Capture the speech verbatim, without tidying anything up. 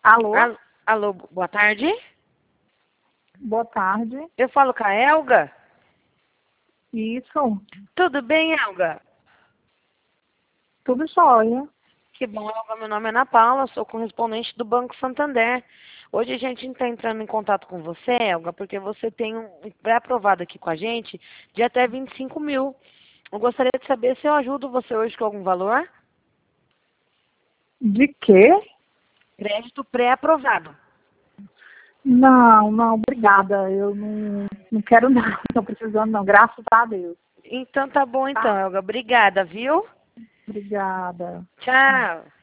Alô? Al- Alô, boa tarde. Boa tarde. Eu falo com a Elga. Isso. Tudo bem, Elga? Tudo jóia. Que bom, Elga. Meu nome é Ana Paula, sou correspondente do Banco Santander. Hoje a gente está entrando em contato com você, Elga, porque você tem um pré-aprovado aqui com a gente de até vinte e cinco mil. Eu gostaria de saber se eu ajudo você hoje com algum valor. De quê? Crédito pré-aprovado. Não, não, obrigada. Eu não, não quero não. Não estou precisando não. Graças a Deus. Então tá bom então, Tá? Elga. Obrigada, viu? Obrigada. Tchau.